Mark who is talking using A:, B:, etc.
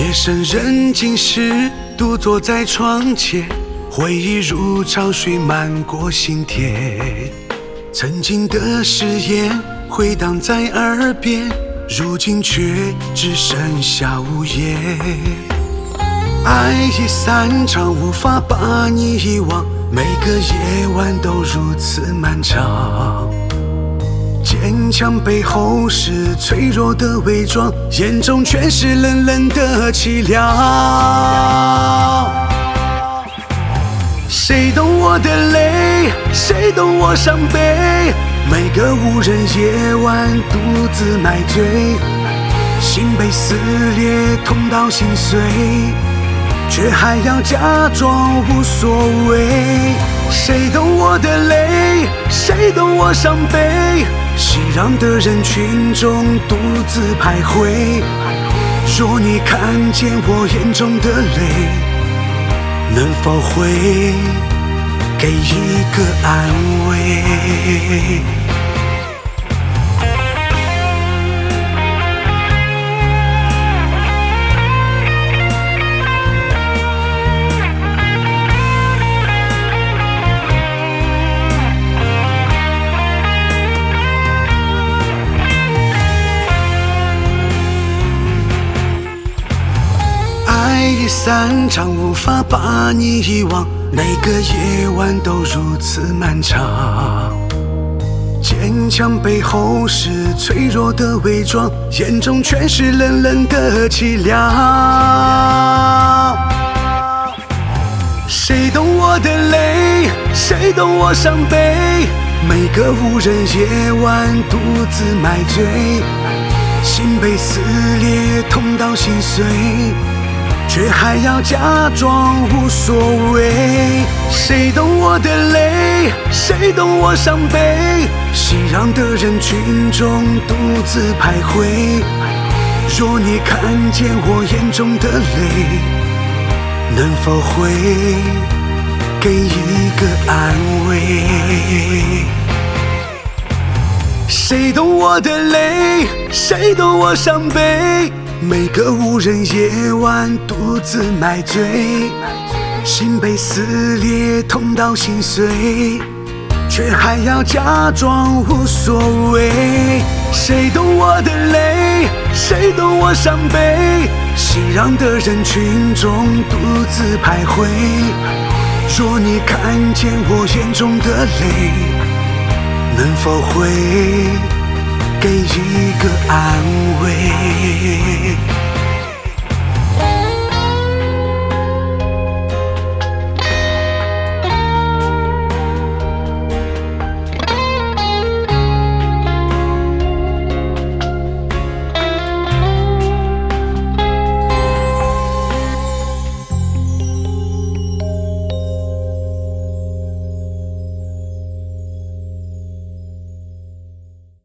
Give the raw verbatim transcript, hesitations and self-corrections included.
A: 夜深人静时，独坐在窗前，回忆如潮水漫过心田。曾经的誓言回荡在耳边，如今却只剩下无言。爱已散场，无法把你遗忘，每个夜晚都如此漫长。坚强背后是脆弱的伪装，眼中全是冷冷的凄凉。谁懂我的泪？谁懂我伤悲？每个无人夜晚独自买醉，心被撕裂，痛到心碎，却还要假装无所谓。谁懂我的泪？谁懂我伤悲？熙攘的人群中独自徘徊，若你看见我眼中的泪，能否会给一个安慰？爱已散场，无法把你遗忘，每个夜晚都如此漫长。坚强背后是脆弱的伪装，眼中全是冷冷的凄凉。谁懂我的泪？谁懂我伤悲？每个无人夜晚独自买醉，心被撕裂，痛到心碎，却还要假装无所谓。谁懂我的泪？谁懂我伤悲？熙攘的人群中独自徘徊，若你看见我眼中的泪，能否会给一个安慰？谁懂我的泪？谁懂我伤悲？每个无人夜晚独自买醉，心被撕裂，痛到心碎，却还要假装无所谓。谁懂我的泪？谁懂我伤悲？熙攘的人群中独自徘徊，若你看见我眼中的泪，能否会给一个安慰？